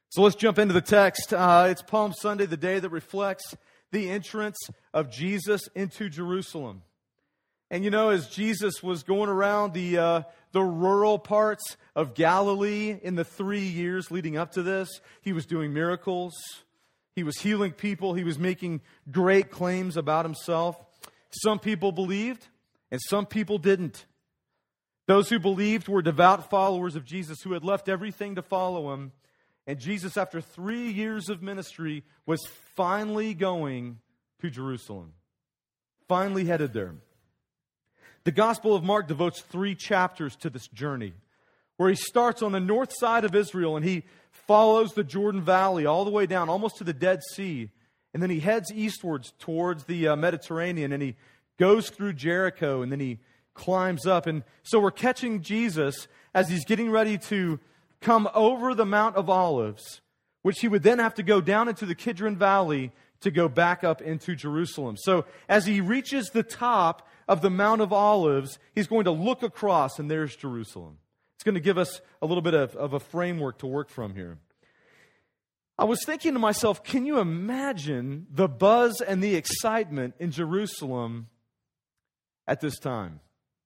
So let's jump into the text. It's Palm Sunday, the day that reflects the entrance of Jesus into Jerusalem. And you know, as Jesus was going around the rural parts of Galilee in the 3 years leading up to this, he was doing miracles. He was healing people. He was making great claims about himself. Some people believed, and some people didn't. Those who believed were devout followers of Jesus who had left everything to follow him. And Jesus, after 3 years of ministry, was finally going to Jerusalem. Finally headed there. The Gospel of Mark devotes 3 chapters to this journey, where he starts on the north side of Israel and he follows the Jordan Valley all the way down, almost to the Dead Sea. And then he heads eastwards towards the Mediterranean, and he goes through Jericho, and then he climbs up. And so we're catching Jesus as he's getting ready to come over the Mount of Olives, which he would then have to go down into the Kidron Valley to go back up into Jerusalem. So as he reaches the top of the Mount of Olives, he's going to look across, and there's Jerusalem. It's going to give us a little bit of a framework to work from here. I was thinking to myself, can you imagine the buzz and the excitement in Jerusalem at this time?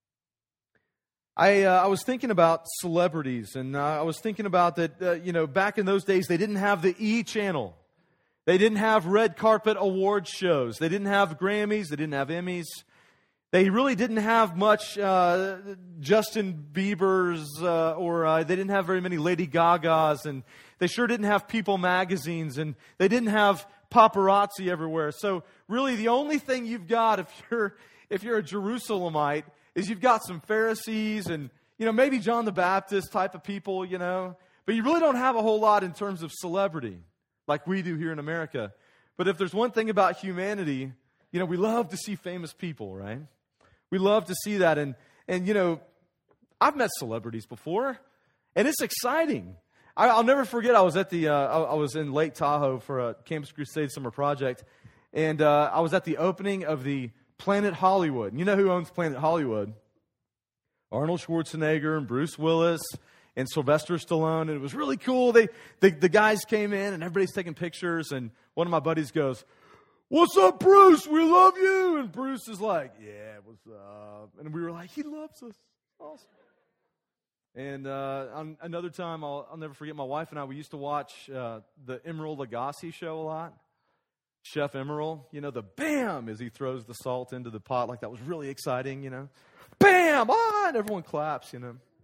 I was thinking about celebrities, and I was thinking about that, back in those days, they didn't have the E! Channel. They didn't have red carpet award shows. They didn't have Grammys. They didn't have Emmys. They really didn't have much Justin Bieber's, or they didn't have very many Lady Gagas, and they sure didn't have People magazines, and they didn't have paparazzi everywhere. So really the only thing you've got if you're a Jerusalemite is you've got some Pharisees and, maybe John the Baptist type of people, but you really don't have a whole lot in terms of celebrity like we do here in America. But if there's one thing about humanity, we love to see famous people, right? We love to see that. And I've met celebrities before, and it's exciting. I'll never forget, I was at I was in Lake Tahoe for a Campus Crusade summer project, and I was at the opening of the Planet Hollywood. And you know who owns Planet Hollywood? Arnold Schwarzenegger and Bruce Willis and Sylvester Stallone. And it was really cool. The guys came in and everybody's taking pictures. And one of my buddies goes, "What's up, Bruce? We love you." And Bruce is like, "Yeah, what's up?" And we were like, "He loves us." Awesome. And on another time, I'll never forget, my wife and I, we used to watch the Emeril Lagasse show a lot. Chef Emeril, the bam as he throws the salt into the pot, like that was really exciting, Bam! And everyone claps,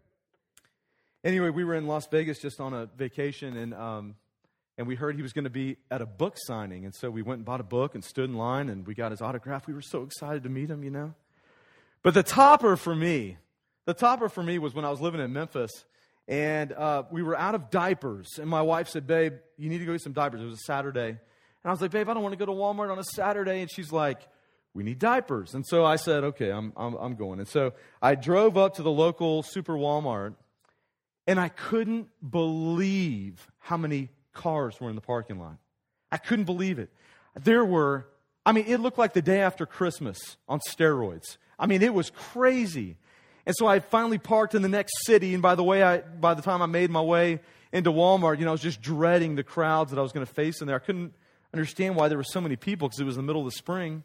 Anyway, we were in Las Vegas just on a vacation, and we heard he was going to be at a book signing. And so we went and bought a book and stood in line, and we got his autograph. We were so excited to meet him, But the topper for me was when I was living in Memphis, and we were out of diapers. And my wife said, "Babe, you need to go get some diapers." It was a Saturday. And I was like, "Babe, I don't want to go to Walmart on a Saturday." And she's like, "We need diapers." And so I said, "Okay, I'm going." And so I drove up to the local Super Walmart, and I couldn't believe how many cars were in the parking lot. I couldn't believe it. It looked like the day after Christmas on steroids. It was crazy. And so I finally parked in the next city, and by the time I made my way into Walmart, I was just dreading the crowds that I was going to face in there. I couldn't understand why there were so many people because it was the middle of the spring.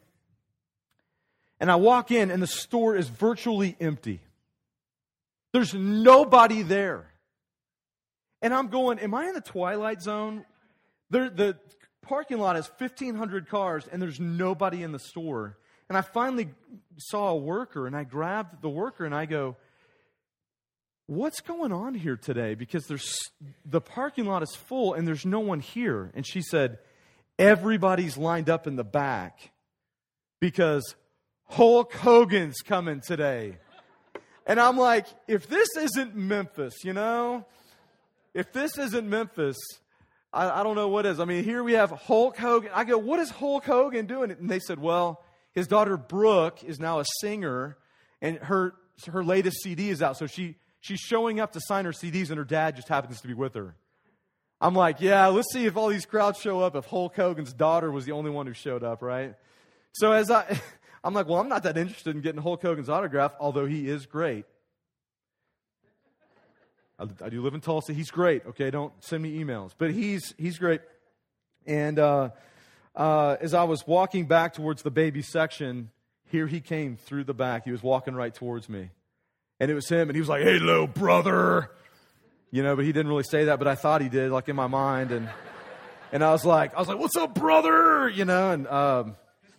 And I walk in, and the store is virtually empty. There's nobody there. And I'm going, am I in the Twilight Zone? The parking lot has 1,500 cars, and there's nobody in the store. And I finally saw a worker, and I grabbed the worker, and I go, "What's going on here today? Because the parking lot is full, and there's no one here." And she said, "Everybody's lined up in the back because Hulk Hogan's coming today." And I'm like, if this isn't Memphis, if this isn't Memphis, I don't know what is. Here we have Hulk Hogan. I go, "What is Hulk Hogan doing?" And they said, "Well, his daughter Brooke is now a singer, and her latest CD is out. So she's showing up to sign her CDs, and her dad just happens to be with her." I'm like, yeah, let's see if all these crowds show up if Hulk Hogan's daughter was the only one who showed up, right? So I'm like, well, I'm not that interested in getting Hulk Hogan's autograph, although he is great. I do live in Tulsa. He's great. Okay, don't send me emails. But he's great. And as I was walking back towards the baby section, here he came through the back. He was walking right towards me. And it was him, and he was like, "Hey, little brother." But he didn't really say that, but I thought he did, like in my mind. And I was like, "What's up, brother?" And I'm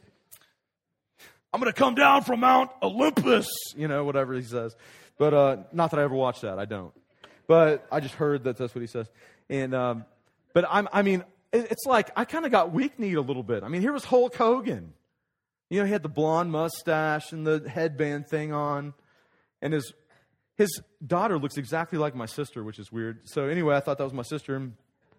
going to come down from Mount Olympus, whatever he says. But not that I ever watched that. I don't. But I just heard that that's what he says. And but it's like I kind of got weak-kneed a little bit. Here was Hulk Hogan. He had the blonde mustache and the headband thing on. And his daughter looks exactly like my sister, which is weird. So anyway, I thought that was my sister.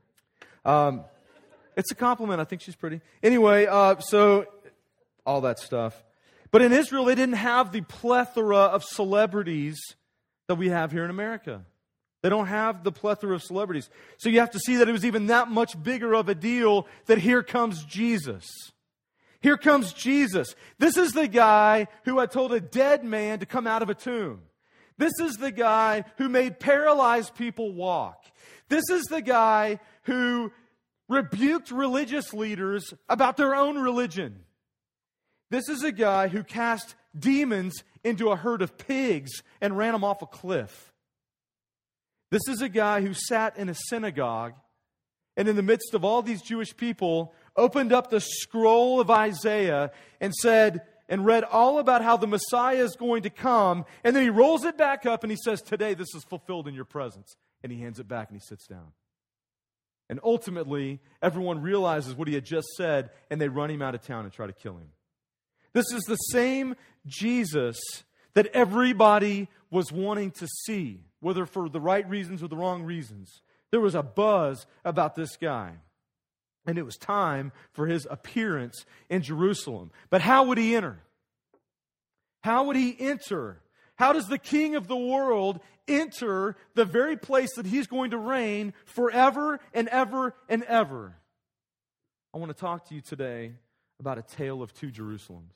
It's a compliment. I think she's pretty. Anyway, so all that stuff. But in Israel, they didn't have the plethora of celebrities that we have here in America. They don't have the plethora of celebrities. So you have to see that it was even that much bigger of a deal that here comes Jesus. Here comes Jesus. This is the guy who had told a dead man to come out of a tomb. This is the guy who made paralyzed people walk. This is the guy who rebuked religious leaders about their own religion. This is a guy who cast demons into a herd of pigs and ran them off a cliff. This is a guy who sat in a synagogue and in the midst of all these Jewish people opened up the scroll of Isaiah and said and read all about how the Messiah is going to come. And then he rolls it back up and he says, "Today this is fulfilled in your presence." And he hands it back and he sits down. And ultimately, everyone realizes what he had just said and they run him out of town and try to kill him. This is the same Jesus that everybody was wanting to see, whether for the right reasons or the wrong reasons. There was a buzz about this guy. And it was time for his appearance in Jerusalem. But how would he enter? How would he enter? How does the King of the world enter the very place that he's going to reign forever and ever and ever? I want to talk to you today about a tale of two Jerusalems.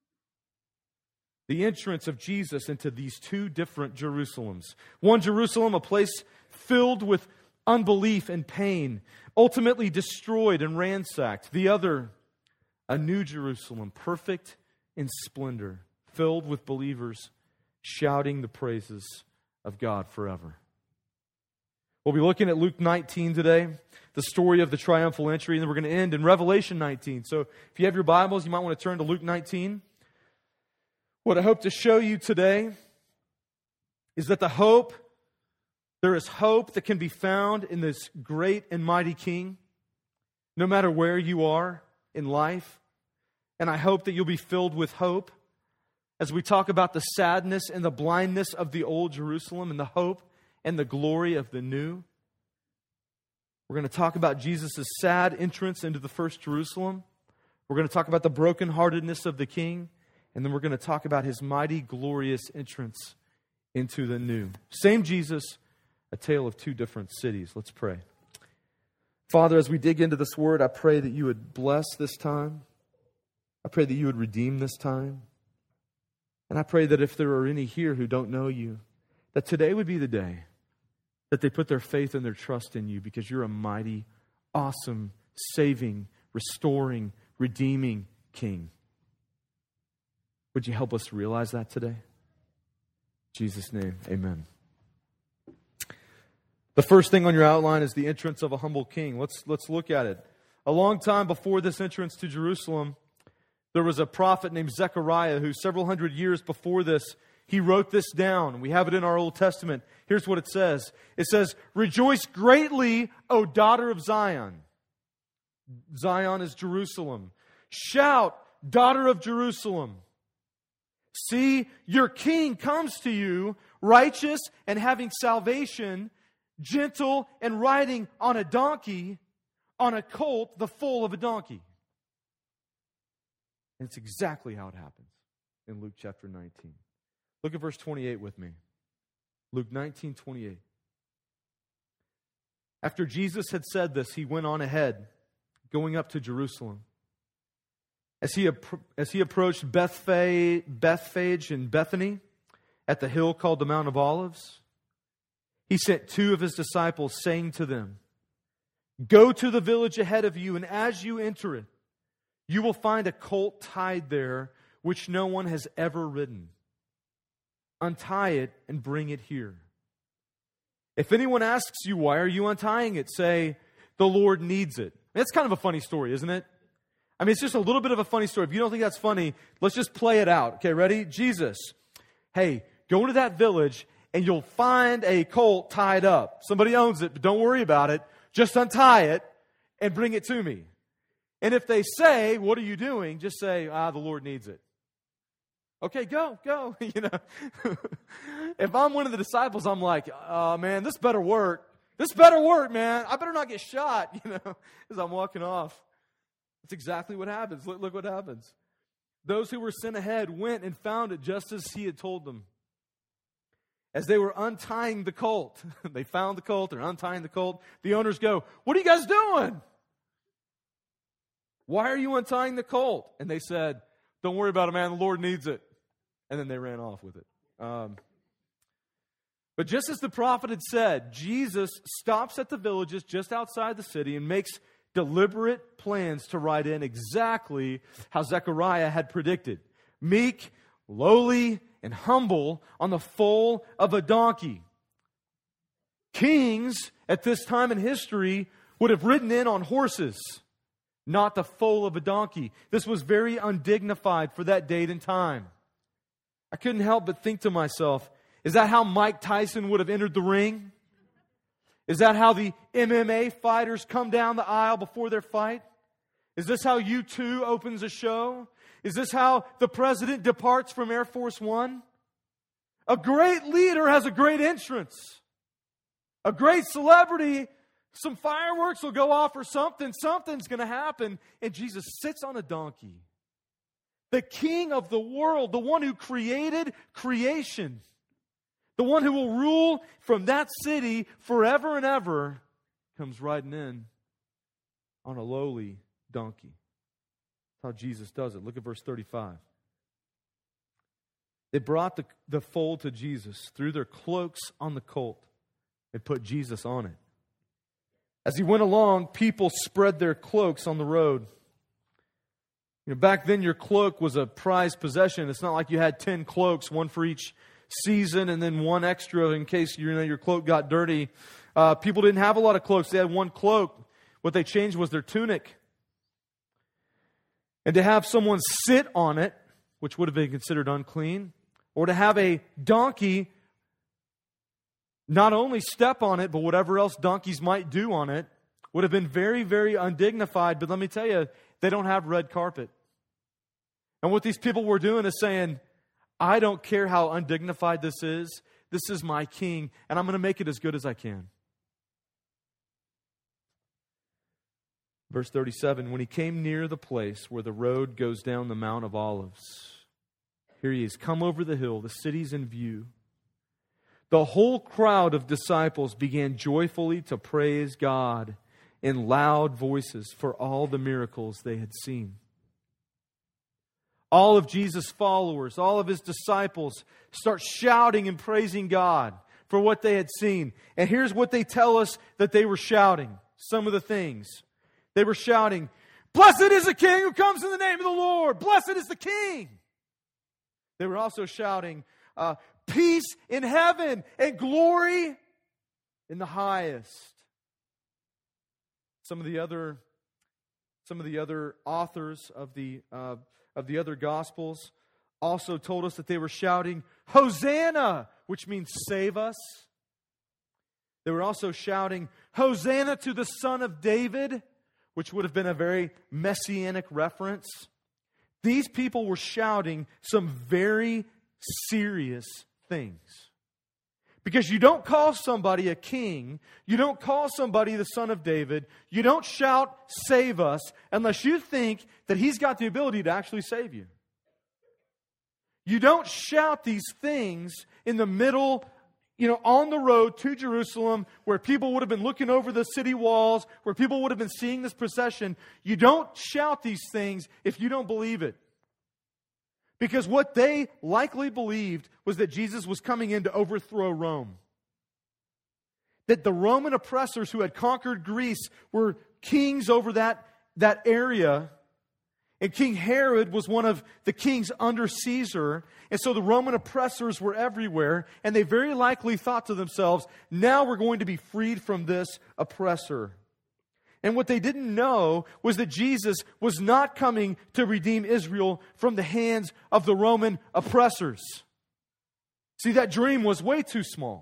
The entrance of Jesus into these two different Jerusalems. One Jerusalem, a place filled with unbelief and pain, ultimately destroyed and ransacked. The other, a new Jerusalem, perfect in splendor, filled with believers shouting the praises of God forever. We'll be looking at Luke 19 today, the story of the triumphal entry, and then we're going to end in Revelation 19. So if you have your Bibles, you might want to turn to Luke 19. What I hope to show you today is that there is hope that can be found in this great and mighty King, no matter where you are in life. And I hope that you'll be filled with hope as we talk about the sadness and the blindness of the old Jerusalem and the hope and the glory of the new. We're going to talk about Jesus' sad entrance into the first Jerusalem. We're going to talk about the brokenheartedness of the King. And then we're going to talk about his mighty, glorious entrance into the new. Same Jesus, a tale of two different cities. Let's pray. Father, as we dig into this word, I pray that you would bless this time. I pray that you would redeem this time. And I pray that if there are any here who don't know you, that today would be the day that they put their faith and their trust in you, because you're a mighty, awesome, saving, restoring, redeeming King. Would you help us to realize that today? In Jesus' name, amen. The first thing on your outline is the entrance of a humble king. Let's look at it. A long time before this entrance to Jerusalem, there was a prophet named Zechariah who several hundred years before this, he wrote this down. We have it in our Old Testament. Here's what it says. It says, "Rejoice greatly, O daughter of Zion." Zion is Jerusalem. "Shout, daughter of Jerusalem. See, your king comes to you, righteous and having salvation, gentle and riding on a donkey, on a colt, the foal of a donkey." And it's exactly how it happens in Luke chapter 19. Look at verse 28 with me. Luke 19:28. After Jesus had said this, he went on ahead, going up to Jerusalem. As he approached Bethphage and Bethany at the hill called the Mount of Olives, He sent 2 of His disciples, saying to them, "Go to the village ahead of you, and as you enter it, you will find a colt tied there, which no one has ever ridden. Untie it and bring it here. If anyone asks you, 'Why are you untying it?' say, 'The Lord needs it.'" That's kind of a funny story, isn't it? I mean, it's just a little bit of a funny story. If you don't think that's funny, let's just play it out. Okay, ready? Jesus, hey, go to that village and you'll find a colt tied up. Somebody owns it, but don't worry about it. Just untie it and bring it to me. And if they say, "What are you doing?" just say, "The Lord needs it." Okay, go. You know, if I'm one of the disciples, I'm like, "Oh man, this better work. This better work, man. I better not get shot." You know, as I'm walking off. That's exactly what happens. Look what happens. Those who were sent ahead went and found it just as He had told them. As they were untying the colt, they found the colt, they're untying the colt. The owners go, "What are you guys doing? Why are you untying the colt?" And they said, "Don't worry about it, man. The Lord needs it." And then they ran off with it. But just as the prophet had said, Jesus stops at the villages just outside the city and makes deliberate plans to ride in exactly how Zechariah had predicted. Meek, lowly, and humble on the foal of a donkey. Kings at this time in history would have ridden in on horses, not the foal of a donkey. This was very undignified for that date and time. I couldn't help but think to myself, is that how Mike Tyson would have entered the ring? Is that how the MMA fighters come down the aisle before their fight? Is this how U2 opens a show? Is this how the president departs from Air Force One? A great leader has a great entrance. A great celebrity, some fireworks will go off or something. Something's going to happen. And Jesus sits on a donkey. The King of the world, the one who created creation, the one who will rule from that city forever and ever, comes riding in on a lowly donkey. That's how Jesus does it. Look at verse 35. They brought the foal to Jesus, threw their cloaks on the colt, and put Jesus on it. As he went along, people spread their cloaks on the road. You know, back then, your cloak was a prized possession. It's not like you had 10 cloaks, one for each season, and then one extra in case your cloak got dirty. People didn't have a lot of cloaks. They had one cloak. What they changed was their tunic. And to have someone sit on it, which would have been considered unclean, or to have a donkey not only step on it, but whatever else donkeys might do on it, would have been very, very undignified. But let me tell you, they don't have red carpet. And what these people were doing is saying, I don't care how undignified this is my king, and I'm going to make it as good as I can. Verse 37, when he came near the place where the road goes down the Mount of Olives, here he is, come over the hill, the city's in view. The whole crowd of disciples began joyfully to praise God in loud voices for all the miracles they had seen. All of Jesus' followers, all of his disciples start shouting and praising God for what they had seen. And here's what they tell us that they were shouting. Some of the things. They were shouting, "Blessed is the King who comes in the name of the Lord. Blessed is the King." They were also shouting, "Peace in heaven and glory in the highest." Some of the other authors of the other Gospels also told us that they were shouting, "Hosanna," which means save us. They were also shouting, "Hosanna to the Son of David," which would have been a very messianic reference. These people were shouting some very serious things. Because you don't call somebody a king, you don't call somebody the Son of David, you don't shout, "Save us," unless you think that he's got the ability to actually save you. You don't shout these things in the middle, on the road to Jerusalem, where people would have been looking over the city walls, where people would have been seeing this procession. You don't shout these things if you don't believe it. Because what they likely believed was that Jesus was coming in to overthrow Rome. that the Roman oppressors who had conquered Greece were kings over that area. And King Herod was one of the kings under Caesar. And so the Roman oppressors were everywhere. And they very likely thought to themselves, now we're going to be freed from this oppressor. And what they didn't know was that Jesus was not coming to redeem Israel from the hands of the Roman oppressors. See, that dream was way too small.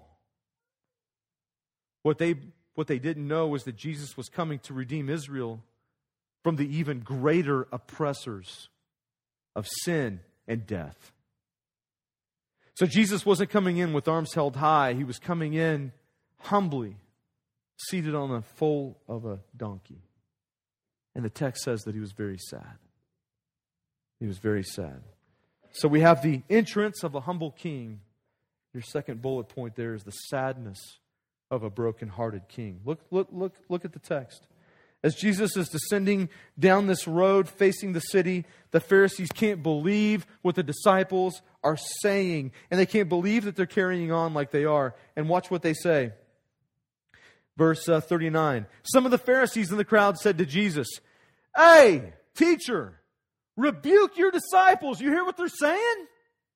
What they didn't know was that Jesus was coming to redeem Israel from the even greater oppressors of sin and death. So Jesus wasn't coming in with arms held high. He was coming in humbly, seated on the foal of a donkey. And the text says that he was very sad. He was very sad. So we have the entrance of a humble king. Your second bullet point there is the sadness of a broken-hearted king. Look at the text. As Jesus is descending down this road facing the city, the Pharisees can't believe what the disciples are saying. And they can't believe that they're carrying on like they are. And watch what they say. Verse 39. Some of the Pharisees in the crowd said to Jesus, "Hey, teacher, rebuke your disciples. You hear what they're saying?"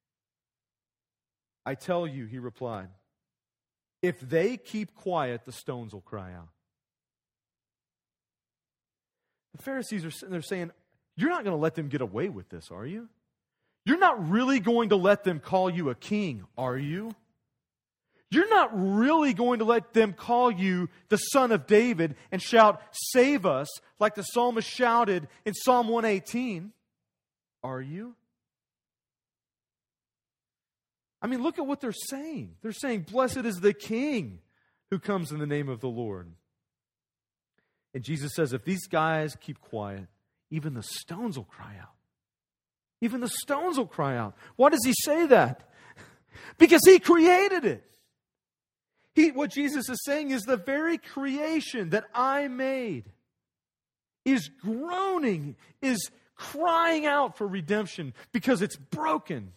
"I tell you," he replied, "if they keep quiet, the stones will cry out." The Pharisees are sitting there saying, you're not going to let them get away with this, are you? You're not really going to let them call you a king, are you? You're not really going to let them call you the Son of David and shout, "Save us," like the psalmist shouted in Psalm 118, are you? I mean, look at what they're saying. They're saying, "Blessed is the King who comes in the name of the Lord." And Jesus says, if these guys keep quiet, even the stones will cry out. Even the stones will cry out. Why does he say that? Because he created it. What Jesus is saying is the very creation that I made is groaning, is crying out for redemption because it's broken.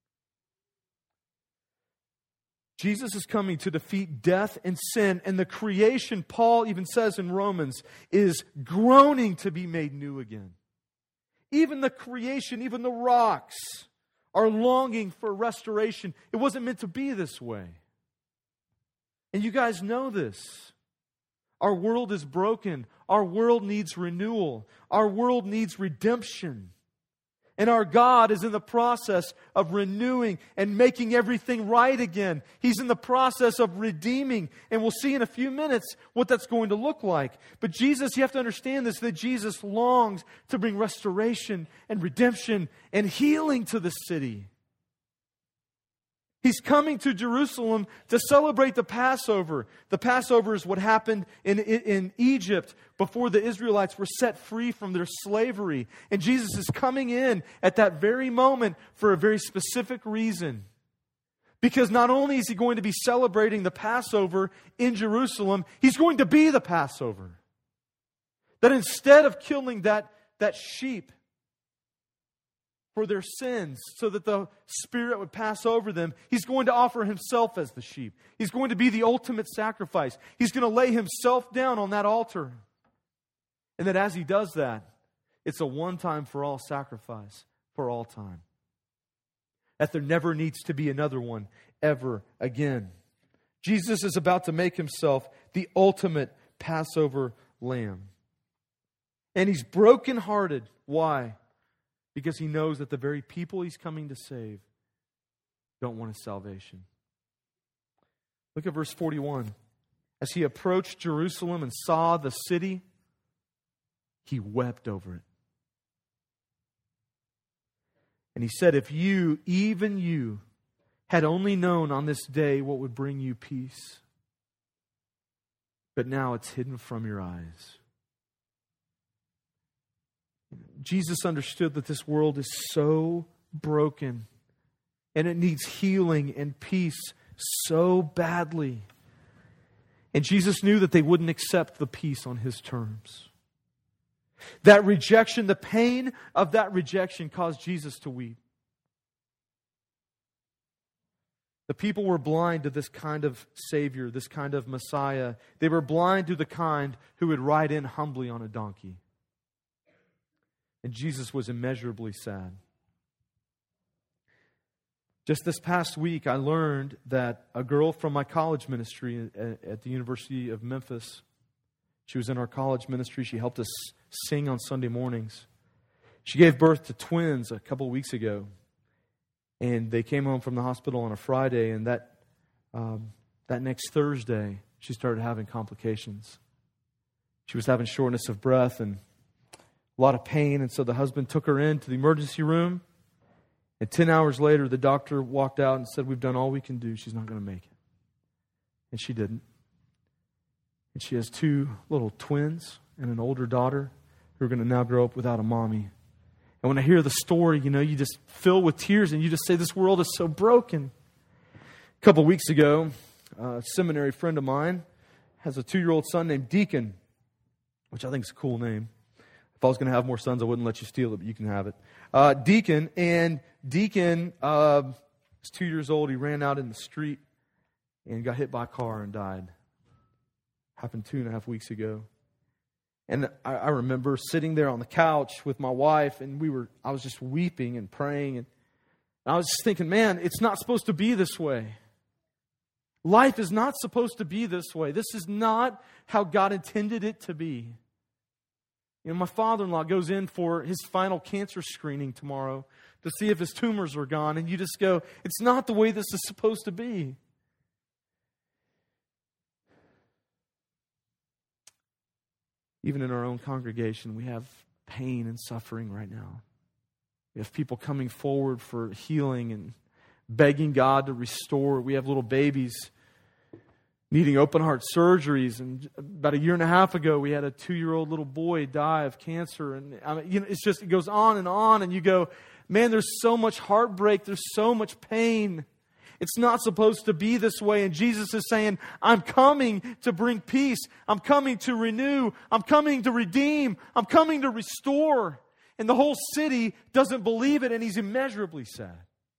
Jesus is coming to defeat death and sin, and the creation, Paul even says in Romans, is groaning to be made new again. Even the creation, even the rocks, are longing for restoration. It wasn't meant to be this way. And you guys know this. Our world is broken. Our world needs renewal. Our world needs redemption. And our God is in the process of renewing and making everything right again. He's in the process of redeeming. And we'll see in a few minutes what that's going to look like. But Jesus, you have to understand this, that Jesus longs to bring restoration and redemption and healing to the city. He's coming to Jerusalem to celebrate the Passover. The Passover is what happened in Egypt before the Israelites were set free from their slavery. And Jesus is coming in at that very moment for a very specific reason. Because not only is He going to be celebrating the Passover in Jerusalem, He's going to be the Passover. That instead of killing that sheep for their sins so that the Spirit would pass over them, He's going to offer Himself as the sheep. He's going to be the ultimate sacrifice. He's going to lay Himself down on that altar. And that as He does that, it's a one-time for all sacrifice for all time. That there never needs to be another one ever again. Jesus is about to make Himself the ultimate Passover lamb. And He's brokenhearted. Why? Because He knows that the very people He's coming to save don't want His salvation. Look at verse 41. As He approached Jerusalem and saw the city, He wept over it. And He said, if you, even you, had only known on this day what would bring you peace, but now it's hidden from your eyes. Jesus understood that this world is so broken and it needs healing and peace so badly. And Jesus knew that they wouldn't accept the peace on His terms. That rejection, the pain of that rejection caused Jesus to weep. The people were blind to this kind of Savior, this kind of Messiah. They were blind to the kind who would ride in humbly on a donkey. And Jesus was immeasurably sad. Just this past week, I learned that a girl from my college ministry at the University of Memphis, she was in our college ministry. She helped us sing on Sunday mornings. She gave birth to twins a couple of weeks ago. And they came home from the hospital on a Friday, and that next Thursday, she started having complications. She was having shortness of breath and a lot of pain, and so the husband took her into the emergency room. And 10 hours later, the doctor walked out and said, "We've done all we can do. She's not going to make it." And she didn't. And she has 2 little twins and an older daughter who are going to now grow up without a mommy. And when I hear the story, you just fill with tears and you just say, this world is so broken. A couple of weeks ago, a seminary friend of mine has a 2-year-old son named Deacon, which I think is a cool name. If I was going to have more sons, I wouldn't let you steal it, but you can have it. Deacon was 2 years old. He ran out in the street and got hit by a car and died. Happened 2.5 weeks ago. And I remember sitting there on the couch with my wife, and I was just weeping and praying. And I was just thinking, man, it's not supposed to be this way. Life is not supposed to be this way. This is not how God intended it to be. My father-in-law goes in for his final cancer screening tomorrow to see if his tumors are gone. And you just go, it's not the way this is supposed to be. Even in our own congregation, we have pain and suffering right now. We have people coming forward for healing and begging God to restore. We have little babies needing open heart surgeries. And about 1.5 years ago, we had a 2-year-old little boy die of cancer. And it goes on. And you go, man, there's so much heartbreak. There's so much pain. It's not supposed to be this way. And Jesus is saying, I'm coming to bring peace. I'm coming to renew. I'm coming to redeem. I'm coming to restore. And the whole city doesn't believe it, and he's immeasurably sad.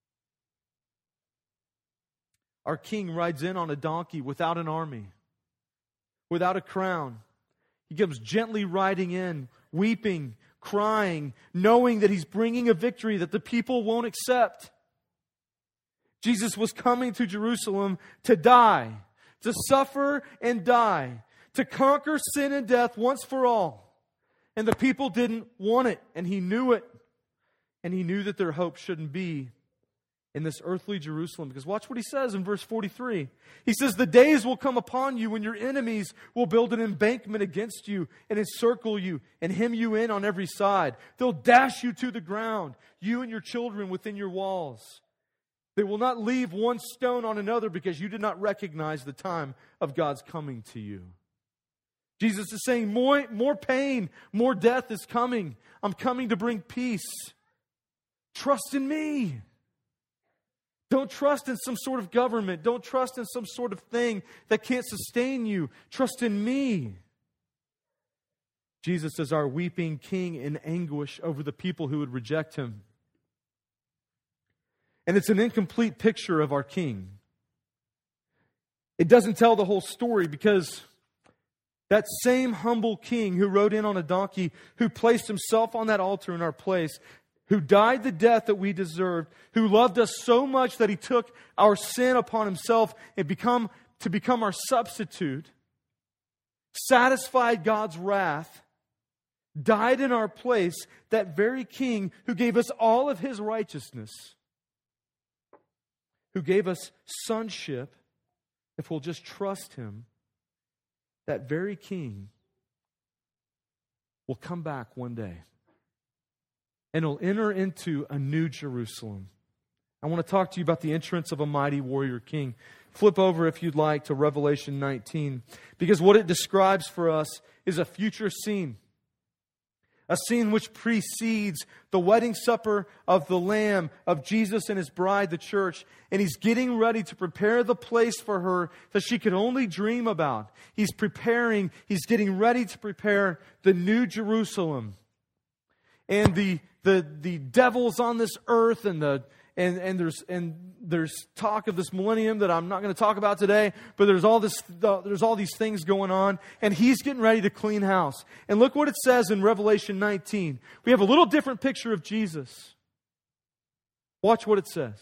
Our king rides in on a donkey without an army, without a crown. He comes gently riding in, weeping, crying, knowing that he's bringing a victory that the people won't accept. Jesus was coming to Jerusalem to die, to suffer and die, to conquer sin and death once for all. And the people didn't want it, and he knew it. And he knew that their hope shouldn't be in this earthly Jerusalem. Because watch what he says in verse 43. He says, the days will come upon you when your enemies will build an embankment against you and encircle you and hem you in on every side. They'll dash you to the ground, you and your children within your walls. They will not leave one stone on another because you did not recognize the time of God's coming to you. Jesus is saying more pain, more death is coming. I'm coming to bring peace. Trust in me. Don't trust in some sort of government. Don't trust in some sort of thing that can't sustain you. Trust in me. Jesus is our weeping king in anguish over the people who would reject him. And it's an incomplete picture of our king. It doesn't tell the whole story because that same humble king who rode in on a donkey, who placed himself on that altar in our place, who died the death that we deserved, who loved us so much that he took our sin upon himself and to become our substitute, satisfied God's wrath, died in our place, that very king who gave us all of his righteousness, who gave us sonship, if we'll just trust him, that very king will come back one day. And he'll enter into a new Jerusalem. I want to talk to you about the entrance of a mighty warrior king. Flip over, if you'd like, to Revelation 19. Because what it describes for us is a future scene. A scene which precedes the wedding supper of the Lamb, of Jesus and his bride, the church. And he's getting ready to prepare the place for her that she could only dream about. He's getting ready to prepare the new Jerusalem. And the devils on this earth and and there's talk of this millennium that I'm not going to talk about today, but there's all these things going on, and He's getting ready to clean house. And look what it says in Revelation 19. We have a little different picture of Jesus. Watch what it says.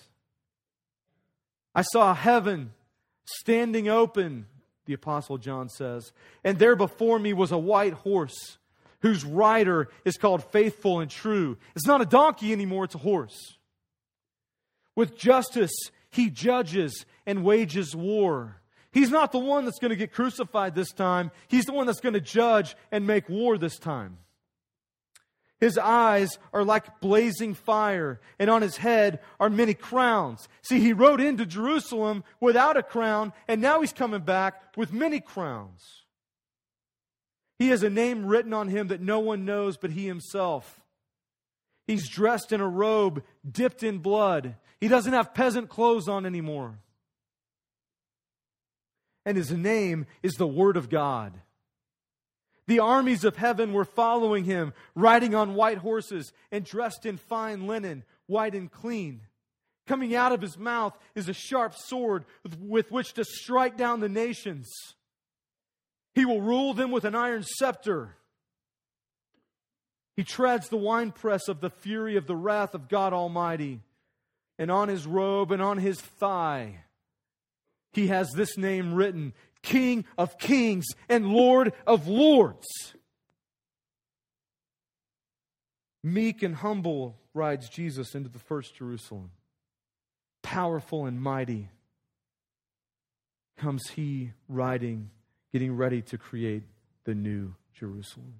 I saw heaven standing open, the Apostle John says, and there before me was a white horse, whose rider is called Faithful and True. It's not a donkey anymore, it's a horse. With justice, He judges and wages war. He's not the one that's going to get crucified this time. He's the one that's going to judge and make war this time. His eyes are like blazing fire, and on His head are many crowns. See, He rode into Jerusalem without a crown, and now He's coming back with many crowns. He has a name written on Him that no one knows but He Himself. He's dressed in a robe dipped in blood. He doesn't have peasant clothes on anymore. And His name is the Word of God. The armies of heaven were following Him, riding on white horses and dressed in fine linen, white and clean. Coming out of His mouth is a sharp sword with which to strike down the nations. He will rule them with an iron scepter. He treads the winepress of the fury of the wrath of God Almighty. And on His robe and on His thigh, He has this name written, King of Kings and Lord of Lords. Meek and humble rides Jesus into the first Jerusalem. Powerful and mighty comes He riding, getting ready to create the new Jerusalem.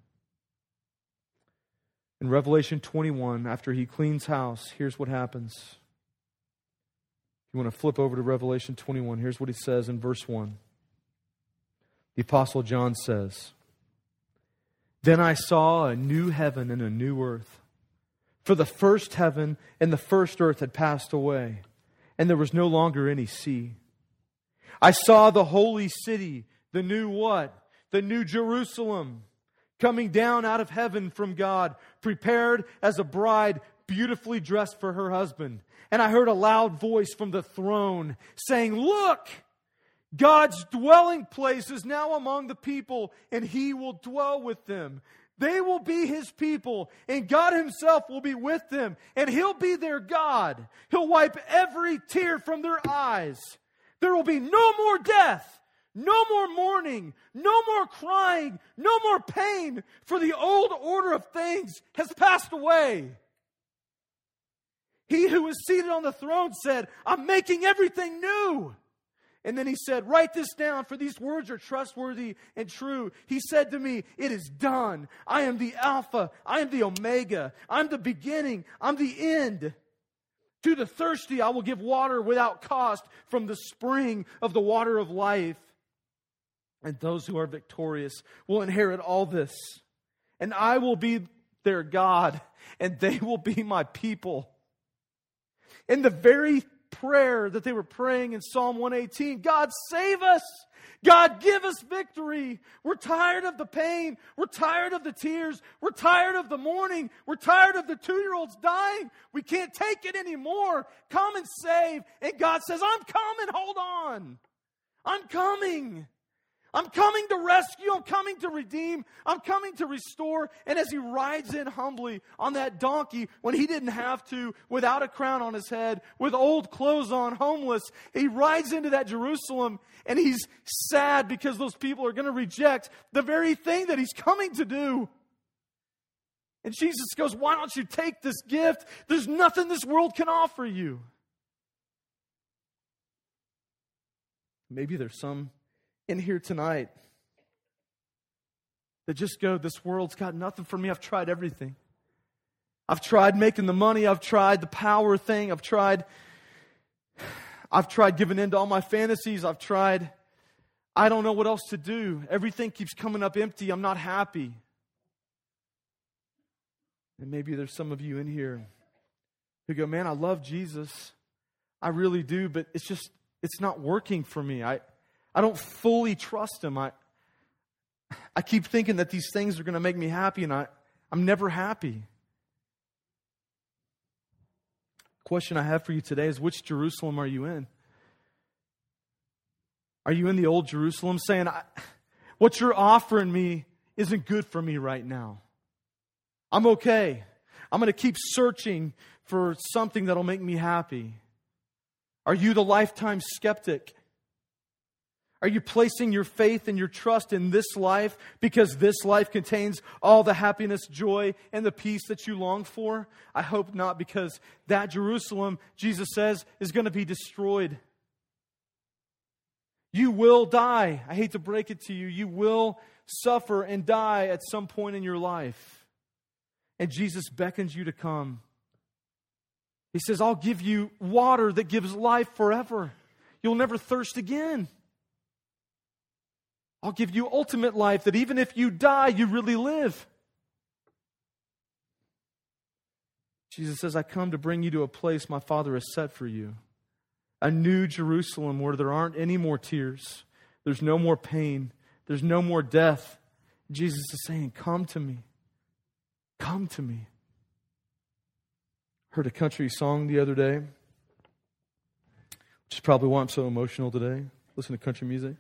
In Revelation 21, after He cleans house, here's what happens. If you want to flip over to Revelation 21, here's what He says in verse 1. The Apostle John says, Then I saw a new heaven and a new earth. For the first heaven and the first earth had passed away, and there was no longer any sea. I saw the holy city, the new what? The new Jerusalem, coming down out of heaven from God, prepared as a bride beautifully dressed for her husband. And I heard a loud voice from the throne saying, Look! God's dwelling place is now among the people, and He will dwell with them. They will be His people, and God Himself will be with them, and He'll be their God. He'll wipe every tear from their eyes. There will be no more death, no more mourning, no more crying, no more pain, for the old order of things has passed away. He who was seated on the throne said, I'm making everything new. And then He said, Write this down, for these words are trustworthy and true. He said to me, It is done. I am the Alpha. I am the Omega. I'm the beginning. I'm the end. To the thirsty I will give water without cost from the spring of the water of life. And those who are victorious will inherit all this. And I will be their God, and they will be my people. In the very prayer that they were praying in Psalm 118. God, save us. God, give us victory. We're tired of the pain. We're tired of the tears. We're tired of the mourning. We're tired of the 2-year-olds dying. We can't take it anymore. Come and save. And God says, I'm coming. Hold on. I'm coming. I'm coming to rescue. I'm coming to redeem. I'm coming to restore. And as He rides in humbly on that donkey when He didn't have to, without a crown on His head, with old clothes on, homeless, He rides into that Jerusalem, and He's sad because those people are going to reject the very thing that He's coming to do. And Jesus goes, why don't you take this gift? There's nothing this world can offer you. Maybe there's some in here tonight that just go, this world's got nothing for me. I've tried everything. I've tried making the money. I've tried the power thing. I've tried giving in to all my fantasies. I don't know what else to do. Everything keeps coming up empty. I'm not happy. And maybe there's some of you in here who go, man, I love Jesus. I really do, but it's not working for me. I don't fully trust Him. I keep thinking that these things are going to make me happy, and I'm never happy. question I have for you today is, which Jerusalem are you in? Are you in the old Jerusalem saying, what you're offering me isn't good for me right now? I'm okay. I'm going to keep searching for something that'll make me happy. Are you the lifetime skeptic? Are you placing your faith and your trust in this life because this life contains all the happiness, joy, and the peace that you long for? I hope not, because that Jerusalem, Jesus says, is going to be destroyed. You will die. I hate to break it to you. You will suffer and die at some point in your life. And Jesus beckons you to come. He says, I'll give you water that gives life forever. You'll never thirst again. I'll give you ultimate life that even if you die, you really live. Jesus says, I come to bring you to a place my Father has set for you. A new Jerusalem where there aren't any more tears. There's no more pain. There's no more death. Jesus is saying, come to me. Come to me. Heard a country song the other day, which is probably why I'm so emotional today. Listen to country music.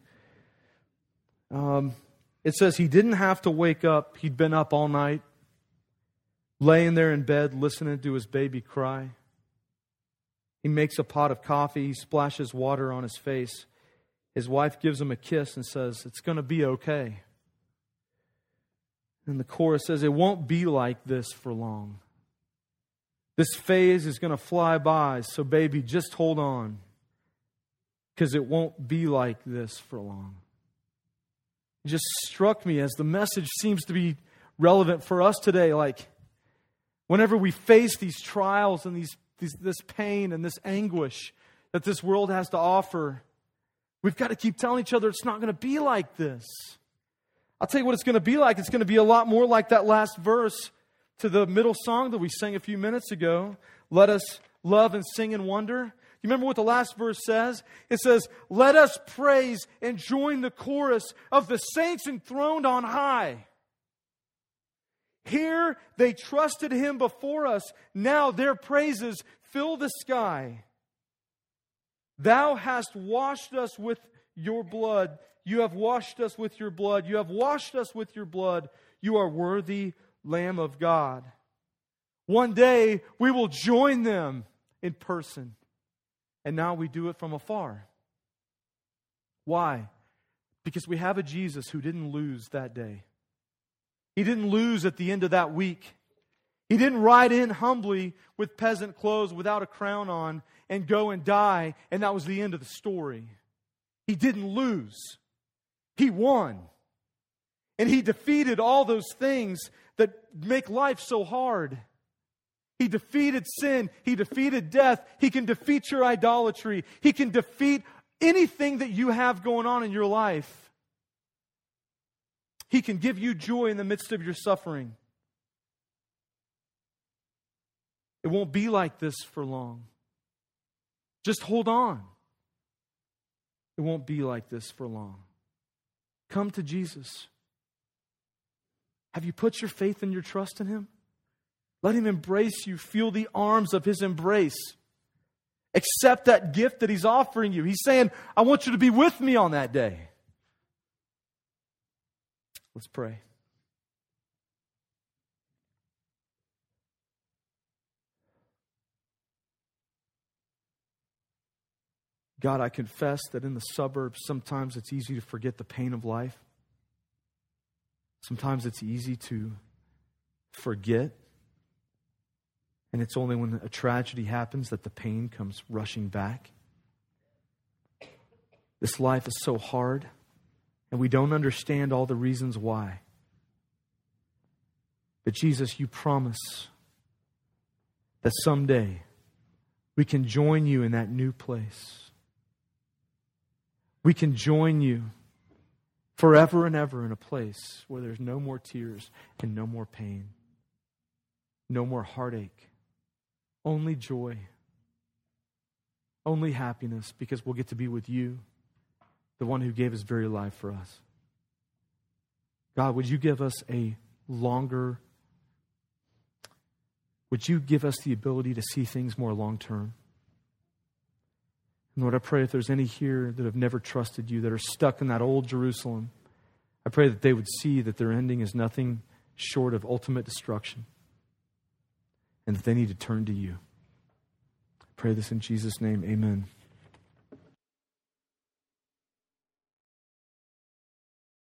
It says he didn't have to wake up. He'd been up all night, laying there in bed, listening to his baby cry. He makes a pot of coffee. He splashes water on his face. His wife gives him a kiss and says, it's going to be okay. And the chorus says, it won't be like this for long. This phase is going to fly by, so baby, just hold on, because it won't be like this for long. It just struck me as the message seems to be relevant for us today. Like, whenever we face these trials and this pain and this anguish that this world has to offer, we've got to keep telling each other it's not going to be like this. I'll tell you what it's going to be like. It's going to be a lot more like that last verse to the middle song that we sang a few minutes ago. Let us love and sing and wonder. You remember what the last verse says? It says, let us praise and join the chorus of the saints enthroned on high. Here they trusted Him before us. Now their praises fill the sky. Thou hast washed us with your blood. You have washed us with your blood. You have washed us with your blood. You are worthy, Lamb of God. One day we will join them in person. And now we do it from afar. Why? Because we have a Jesus who didn't lose that day. He didn't lose at the end of that week. He didn't ride in humbly with peasant clothes without a crown on and go and die, and that was the end of the story. He didn't lose. He won. And He defeated all those things that make life so hard. He defeated sin. He defeated death. He can defeat your idolatry. He can defeat anything that you have going on in your life. He can give you joy in the midst of your suffering. It won't be like this for long. Just hold on. It won't be like this for long. Come to Jesus. Have you put your faith and your trust in Him? Let Him embrace you. Feel the arms of His embrace. Accept that gift that He's offering you. He's saying, I want you to be with me on that day. Let's pray. God, I confess that in the suburbs, sometimes it's easy to forget the pain of life. Sometimes it's easy to forget. And it's only when a tragedy happens that the pain comes rushing back. This life is so hard, and we don't understand all the reasons why. But Jesus, you promise that someday we can join you in that new place. We can join you forever and ever in a place where there's no more tears and no more pain, no more heartache. Only joy, only happiness, because we'll get to be with you, the one who gave His very life for us. God, would you give us a longer would you give us the ability to see things more long term? And Lord, I pray if there's any here that have never trusted you, that are stuck in that old Jerusalem, I pray that they would see that their ending is nothing short of ultimate destruction and that they need to turn to you. I pray this in Jesus' name. Amen.